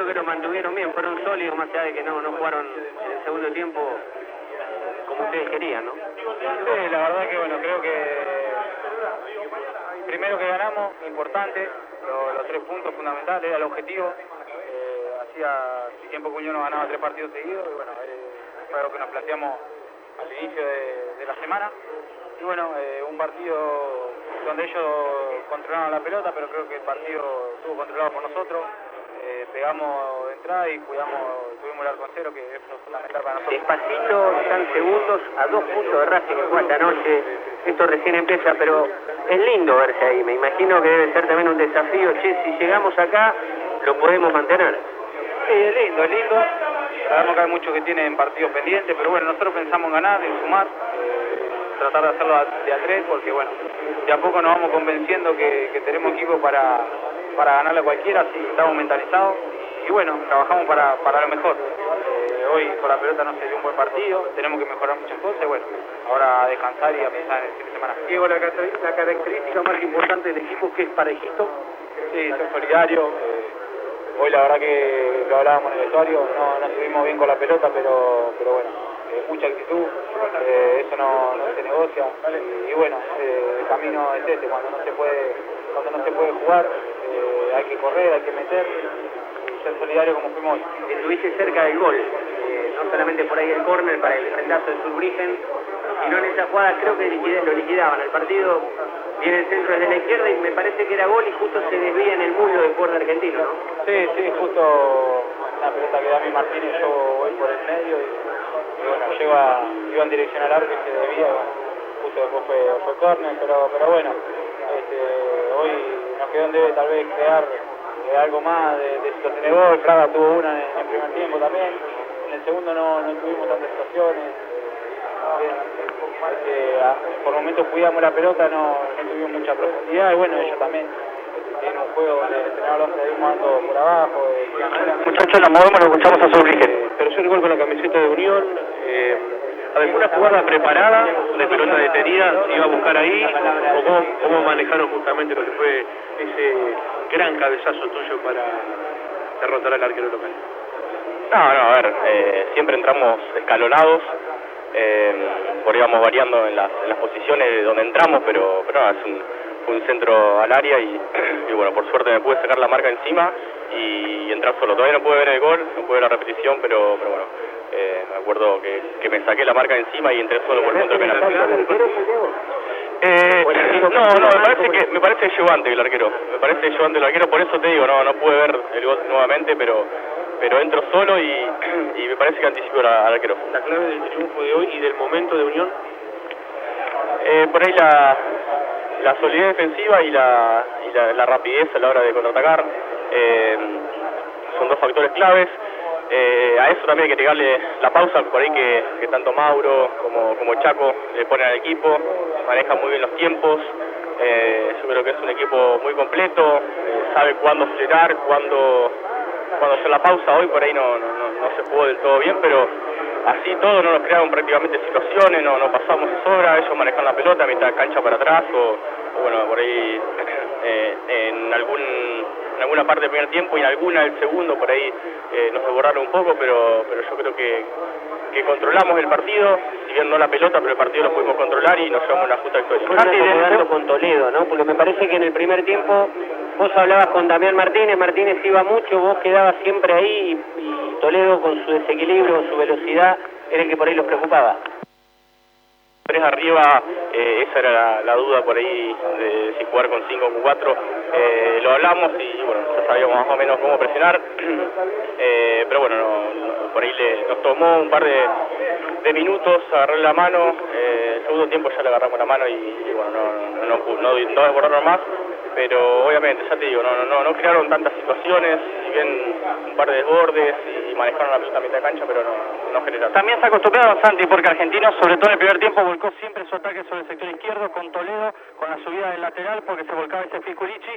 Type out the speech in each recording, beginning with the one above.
creo que lo mantuvieron bien, fueron sólidos, más allá de que no jugaron en el segundo tiempo como ustedes querían, ¿no? Sí, la verdad que bueno, creo que primero que ganamos, importante, los 3 puntos fundamentales, era el objetivo. Hacía tiempo que Unión no ganaba 3 partidos seguidos, y bueno, fue algo que nos planteamos al inicio de la semana. Y bueno, un partido donde ellos controlaron la pelota, pero creo que el partido estuvo controlado por nosotros. Pegamos de entrada y tuvimos el arco en cero, que es fundamental para nosotros. Despacito, están segundos a 2 puntos de Racing que juega esta noche. Esto recién empieza, pero es lindo verse ahí. Me imagino que debe ser también un desafío. Che, si llegamos acá, lo podemos mantener. Sí, es lindo. Sabemos que hay muchos que tienen partidos pendientes, pero bueno, nosotros pensamos en ganar, en sumar, tratar de hacerlo de a 3, porque bueno, de a poco nos vamos convenciendo que tenemos equipo para ganarle a cualquiera, así estamos mentalizados y bueno, trabajamos para lo mejor. Hoy con la pelota no se dio un buen partido, tenemos que mejorar muchas cosas y bueno, ahora a descansar y a pensar en el fin de semana. Diego, la característica más importante del equipo que es parejito. Sí, ser solidario. Hoy la verdad que lo hablábamos en el vestuario, no estuvimos bien con la pelota, pero bueno, mucha actitud, eso no se negocia y bueno, el camino es este, cuando no se puede jugar, hay que correr, hay que meter y ser solidario como fuimos hoy. Estuviste cerca del gol, no solamente por ahí el córner para el reemplazo de Zurbriggen, sino en esa jugada creo que lo liquidaban. El partido viene el centro desde la izquierda y me parece que era gol y justo se desvía en el muslo del jugador argentino, ¿no? Sí, justo la pelota que da mi Martínez, yo voy por el medio y bueno, iba en dirección al arco y se desvía, bueno, justo después fue córner, pero bueno, hoy nos quedó en debe tal vez crear algo más de situaciones de gol. Fraga tuvo una en el primer tiempo también, en el segundo no tuvimos tantas situaciones. Por momentos cuidamos la pelota, no tuvimos mucha profundidad y bueno, ellos también tienen un juego de tener los de un mando por abajo. Muchachos, la movemos, lo escuchamos a Zurbriggen. Tercer gol con la camiseta de Unión. ¿Alguna jugada preparada de pelota detenida se iba a buscar ahí? ¿O cómo manejaron justamente lo que fue ese gran cabezazo tuyo para derrotar al arquero local? No, a ver, siempre entramos escalonados, íbamos variando en las posiciones de donde entramos, pero no, fue un centro al área y bueno, por suerte me pude sacar la marca encima y entrar solo. Todavía no pude ver el gol, no pude ver la repetición, pero bueno, me acuerdo que me saqué la marca encima y entré solo por el punto de penal. Me parece que llegó antes el arquero. Por eso te digo, no pude ver el gol nuevamente, pero entro solo y me parece que anticipó al arquero. La clave del triunfo de hoy y del momento de Unión. Por ahí la solidez defensiva y la rapidez a la hora de contraatacar son 2 factores claves. A eso también hay que agregarle la pausa, por ahí que tanto Mauro como Chaco le ponen al equipo, manejan muy bien los tiempos. Yo creo que es un equipo muy completo, sabe cuándo acelerar, cuándo hacer la pausa. Hoy por ahí no se pudo del todo bien, pero así todo no nos crearon prácticamente situaciones, no pasamos de sobra, ellos manejan la pelota, mitad cancha para atrás o bueno, por ahí en alguna parte del primer tiempo y en alguna del segundo por ahí nos desbordaron un poco, pero yo creo que controlamos el partido, si bien no la pelota, pero el partido lo pudimos controlar y nos llevamos una justa victoria. Jugando con Toledo, ¿no? Porque me parece que en el primer tiempo vos hablabas con Damián Martínez iba mucho, vos quedabas siempre ahí y Toledo con su desequilibrio, con su velocidad, era el que por ahí los preocupaba. 3 arriba, esa era la duda por ahí de si jugar con 5 o con 4. Lo hablamos y bueno, ya sabíamos más o menos cómo presionar, pero bueno, por ahí nos tomó un par de minutos agarrarle la mano. El segundo tiempo ya le agarramos la mano y bueno, no desbordaron más, pero obviamente, ya te digo, no crearon tantas situaciones, si bien un par de desbordes y manejaron la pelota a mitad de cancha, pero no generaron. También se acostumbraron, Santi, porque Argentinos, sobre todo en el primer tiempo, volcó siempre su ataque sobre el sector izquierdo con Toledo, con la subida del lateral, porque se volcaba ese Fisculici.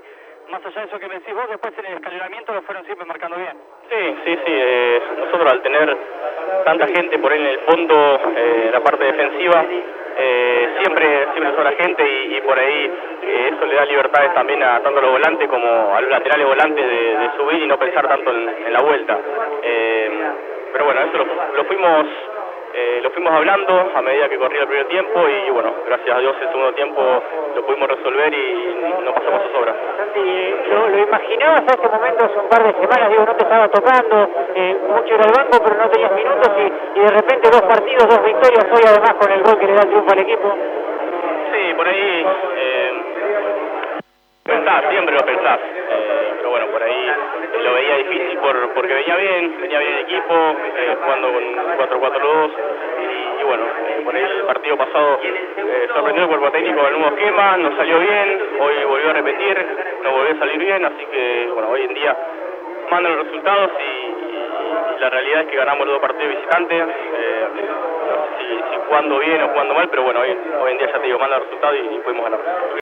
más allá de eso que me decís vos, después en el escalonamiento lo fueron siempre marcando bien. Sí, nosotros al tener tanta gente por ahí en el fondo, la parte defensiva, siempre sobra gente y por ahí eso le da libertades también a tanto a los volantes como a los laterales volantes de subir y no pensar tanto en la vuelta. Pero bueno, eso lo fuimos hablando a medida que corría el primer tiempo y bueno, gracias a Dios el segundo tiempo lo pudimos resolver y no pasamos a sobra. Santi, ¿lo imaginabas a este momento hace un par de semanas? Digo, no te estaba tocando, mucho era el banco pero no tenías minutos y de repente 2 partidos, 2 victorias, hoy además con el gol que le da el triunfo al equipo. Sí, por ahí siempre lo pensás, pero bueno, por ahí lo veía difícil porque venía bien el equipo, jugando con 4-4-2 y bueno, por ahí el partido pasado sorprendió el cuerpo técnico con el nuevo esquema, nos salió bien, hoy volvió a repetir, nos volvió a salir bien, así que bueno, hoy en día mandan los resultados y la realidad es que ganamos los 2 partidos visitantes, no sé si jugando bien o jugando mal, pero bueno, hoy en día ya te digo, mandan los resultados y pudimos ganar.